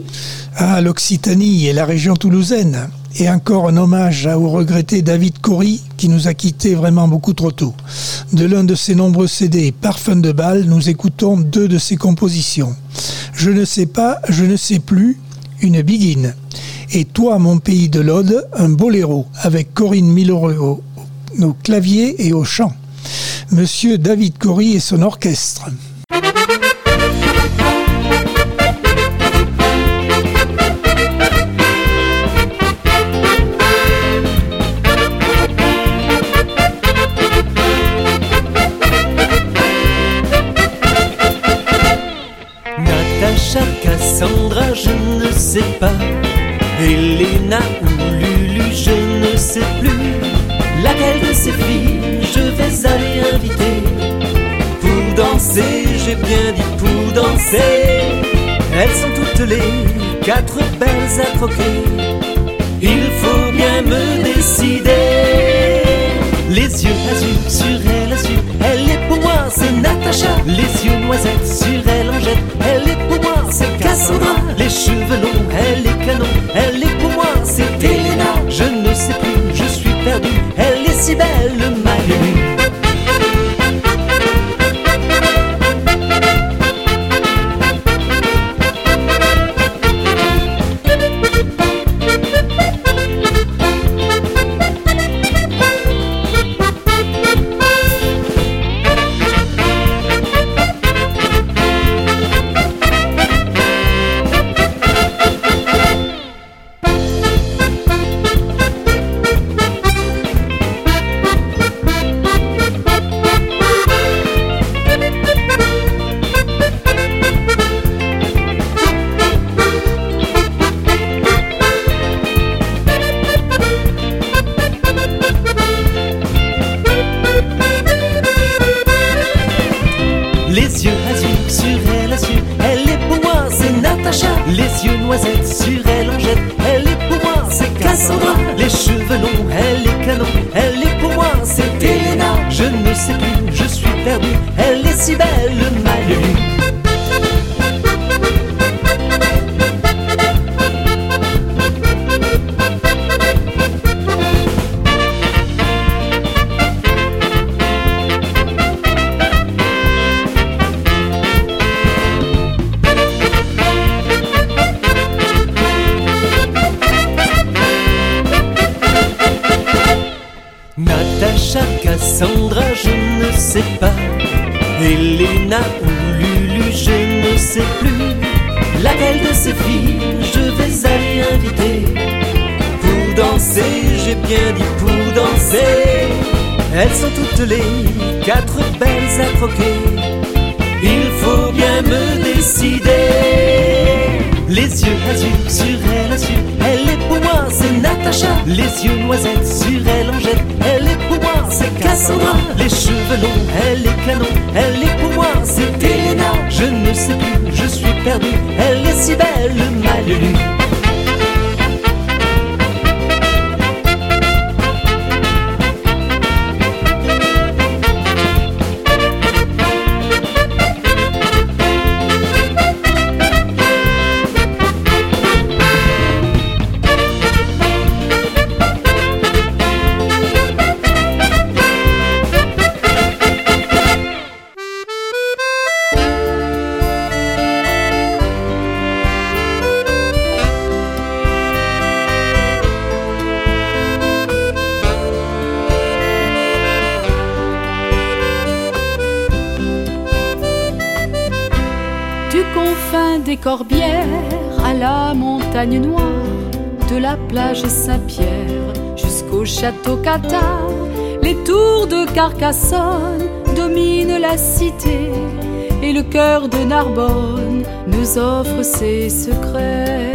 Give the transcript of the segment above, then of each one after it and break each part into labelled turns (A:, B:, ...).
A: Ah, l'Occitanie et la région toulousaine. Et encore un hommage au regretté David Cory qui nous a quittés vraiment beaucoup trop tôt. De l'un de ses nombreux CD, Parfum de bal, nous écoutons 2 de ses compositions. Je ne sais pas, je ne sais plus, une biguine. Et Toi, mon pays de l'Aude, un boléro, avec Corinne Miloreux au clavier et au chant. Monsieur David Cory et son orchestre.
B: Natacha, Cassandra, je ne sais pas. Elena ou Lulu, je ne sais plus. Laquelle de ces filles je vais aller inviter pour danser, j'ai bien dit pour danser. Elles sont toutes les 4 belles à croquer. Il faut bien me décider. Les yeux azur sur elle est pour moi, c'est Natacha. Les yeux noisettes sur elle en jette, elle est pour moi, c'est Cassandra. Les cheveux longs, elle est canon, elle est pour moi, c'est Elena. Je ne sais plus, je suis perdu, elle est si belle, ma Lulu. Les yeux azur sur elle est pour moi, c'est Natacha. Les yeux noisettes sur elle en jette, elle est pour moi, c'est Cassandra. Les cheveux longs, elle est canon, elle est pour moi, c'est Elena. Je ne sais plus, je suis perdu, elle est si belle, ma Lulu. Natacha, Cassandra, je ne sais pas. Elena ou Lulu, je ne sais plus. Laquelle de ces filles je vais aller inviter pour danser, j'ai bien dit pour danser. Elles sont toutes les 4 belles à croquer. Il faut bien me décider. Les yeux azur sur elle est pour moi, c'est Natacha. Les yeux noisettes sur elle en jette, elle est pour moi, c'est Cassandra. Les cheveux longs, elle est canon, elle est pour moi, c'est Elena. Je ne sais plus, je suis perdu, elle est si belle, ma Lulu.
C: Du confin des Corbières à la montagne noire, de la plage Saint-Pierre jusqu'au château Cathare, les tours de Carcassonne dominent la cité et le cœur de Narbonne nous offre ses secrets.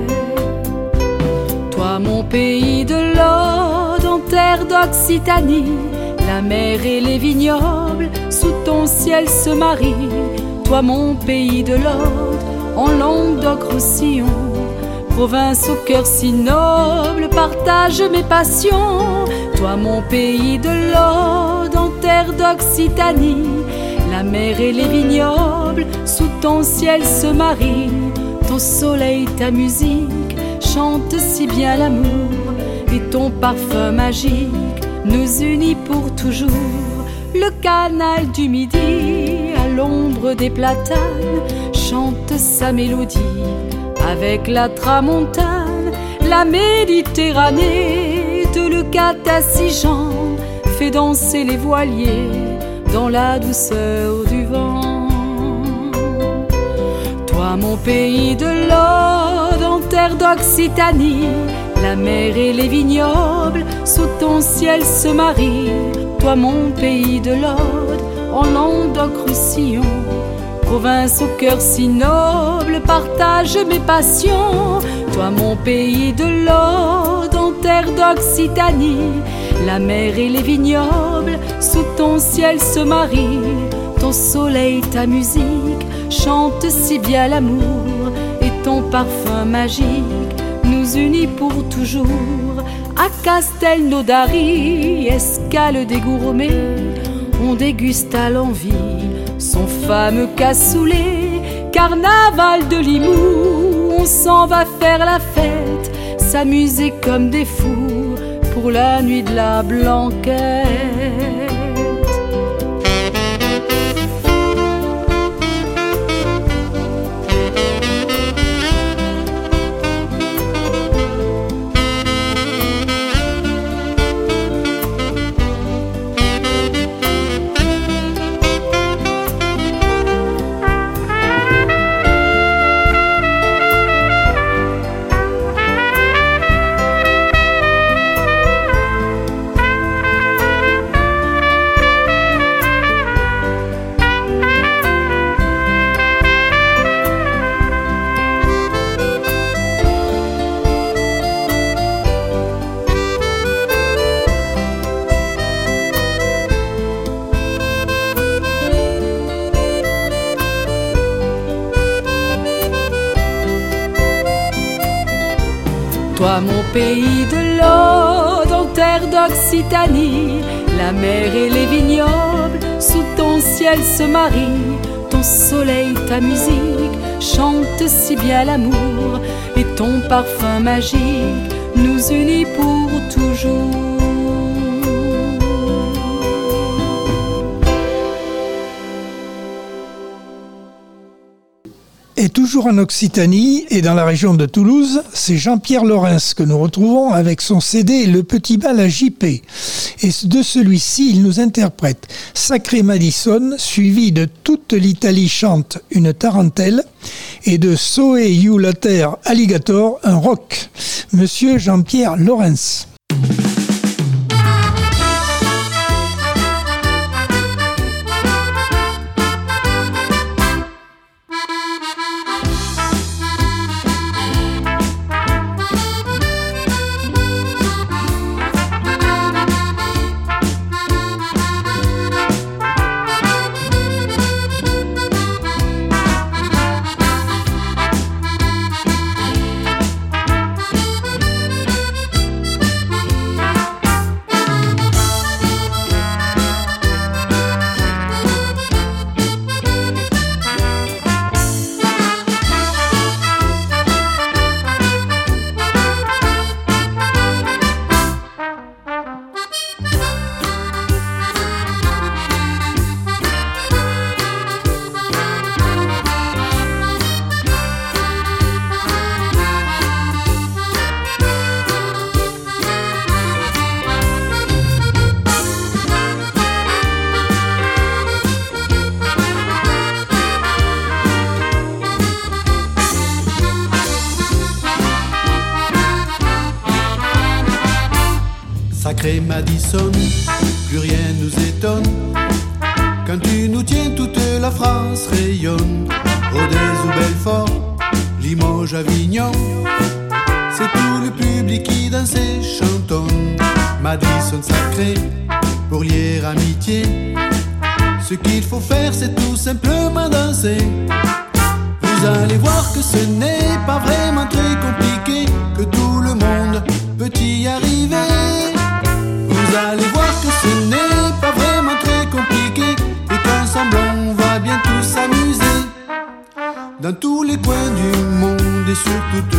C: Toi mon pays de l'Aude, en terre d'Occitanie, la mer et les vignobles sous ton ciel se marient. Toi mon pays de l'Aude, en Languedoc-Roussillon, province au cœur si noble, partage mes passions. Toi mon pays de l'Aude, en terre d'Occitanie, la mer et les vignobles sous ton ciel se marient. Ton soleil, ta musique chante si bien l'amour, et ton parfum magique nous unit pour toujours. Le canal du Midi, à l'ombre des platanes, chante sa mélodie avec la tramontane. La Méditerranée, de Leucate à Sijan, fait danser les voiliers dans la douceur du vent. Toi mon pays de l'Aude, en terre d'Occitanie, la mer et les vignobles sous ton ciel se marient. Toi mon pays de l'Aude, en Languedoc-Roussillon, province au cœur si noble, partage mes passions. Toi mon pays de l'Aude, en terre d'Occitanie, la mer et les vignobles sous ton ciel se marient. Ton soleil, ta musique chante si bien l'amour, et ton parfum magique nous unit pour toujours. À Castelnaudary, escale des gourmets, on déguste à l'envie son fameux cassoulet. Carnaval de Limoux, on s'en va faire la fête, s'amuser comme des fous pour la nuit de la Blanquette. Toi mon pays de l'Aude, en terre d'Occitanie, la mer et les vignobles sous ton ciel se marient. Ton soleil, ta musique chante si bien l'amour, et ton parfum magique nous unit pour toujours.
A: Et toujours en Occitanie et dans la région de Toulouse, c'est Jean-Pierre Laurens que nous retrouvons avec son CD Le Petit Bal à JP. Et de celui-ci, il nous interprète Sacré Madison, suivi de Toute l'Italie chante une tarentelle et de Soe You Later Alligator, un rock. Monsieur Jean-Pierre Laurens.
D: Sacré Madison, plus rien nous étonne. Quand tu nous tiens, toute la France rayonne. Rodez ou Belfort, Limoges, Avignon, c'est tout le public qui danse et chantonne. Madison sacré, pour lier amitié, ce qu'il faut faire c'est tout simplement danser. Vous allez voir que ce n'est pas vraiment très compliqué, que tout le monde peut y arriver. Vous allez voir que ce n'est pas vraiment très compliqué, et qu'ensemble on va bien tous s'amuser. Dans tous les coins du monde,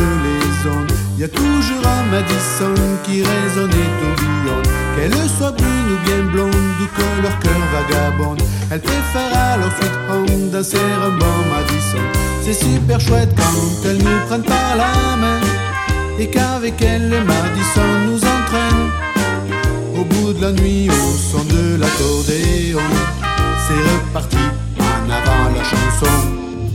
D: les ondes. Y a toujours un Madison qui résonne et tourbillonne. Qu'elle soit brune ou bien blonde ou que leur cœur vagabonde, elle préfère alors Sweet Home danser un bon Madison. C'est super chouette quand elle nous prend par la main et qu'avec elle le Madison nous entraîne au bout de la nuit au son de l'accordéon. C'est reparti, en avant la chanson.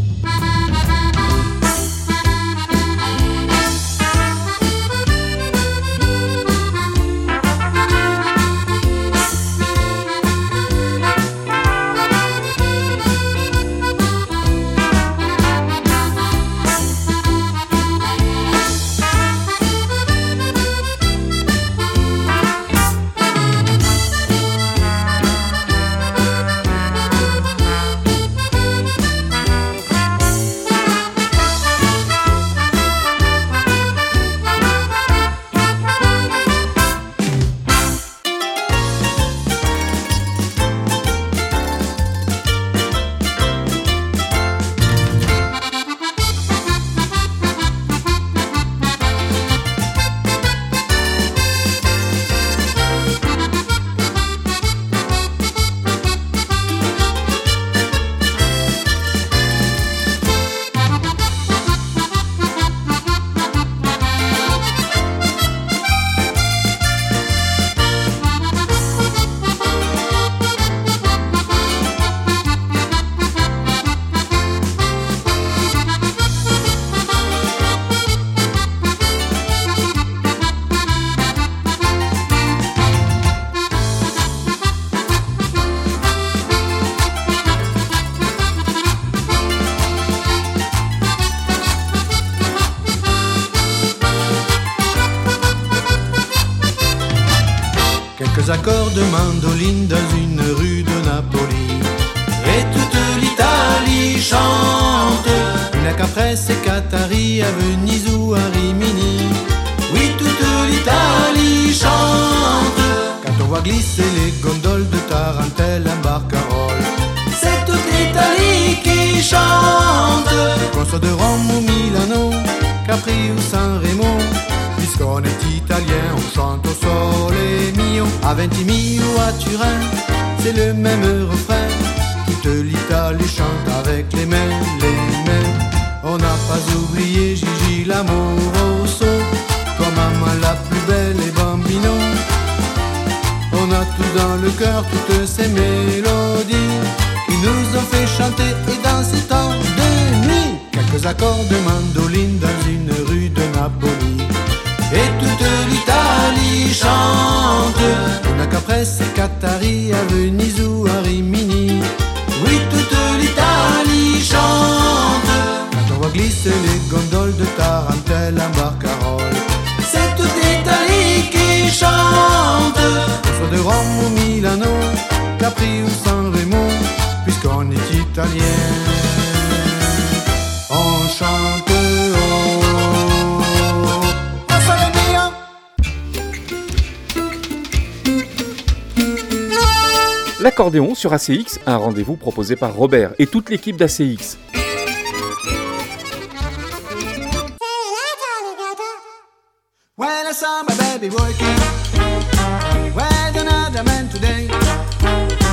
D: Accords de mandoline dans une rue de Napoli et toute l'Italie chante. Une Caprese et Qatari à Venise ou à Rimini. Oui, toute l'Italie chante. Quand on voit glisser les gondoles de Tarentelle en Barcarolle, c'est toute l'Italie qui chante. Qu'on soit de Rome ou Milano, Capri ou San Remo, puisqu'on est italien, on chante au sole mio. À Ventimille ou à Turin, c'est le même refrain. Toute l'Italie chante avec les mains, les mains. On n'a pas oublié Gigi l'amoroso, toi maman la plus belle et Bambino. On a tout dans le cœur, toutes ces mélodies qui nous ont fait chanter et danser tant de nuit. Quelques accords de mandoline dans une rue de Napoli et toute l'Italie chante. Una Caprese et Qatari à Venise ou à Rimini. Oui, toute l'Italie chante. Quand on voit glisser les gondoles de Tarentelle en Barcarolle, c'est toute l'Italie qui chante. Qu'on soit de Rome ou Milano, Capri ou San Remo, puisqu'on est italien, on chante.
E: L'accordéon sur ACX, un rendez-vous proposé par Robert et toute l'équipe d'ACX.
D: When I saw my baby working with another man today,